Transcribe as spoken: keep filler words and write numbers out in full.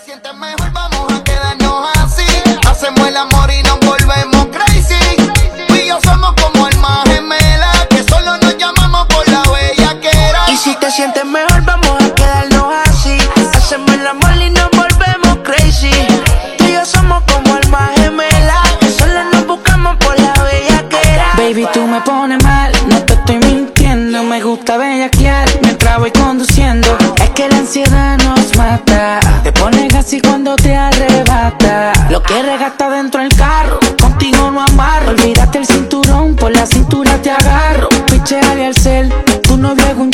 sientes mejor, vamos a quedarnos así. Hacemos el amor y nos volvemos crazy. Tú y yo somos como almas gemelas, que solo nos llamamos por la bellaquera. Y si te sientes mejor, vamos a quedarnos así. Hacemos el amor y nos volvemos crazy. Tú y yo somos como almas gemelas, que solo nos buscamos por la bellaquera. Baby, tú me pones mal, no te estoy mintiendo. Me gusta bellaquear mientras voy conduciendo. Es que la ansiedad nos mata, te pones así cuando te arrebata. Lo que regasta dentro del carro, contigo no amarro. Olvídate el cinturón, por la cintura te agarro. Picheale al cel, tu novio es un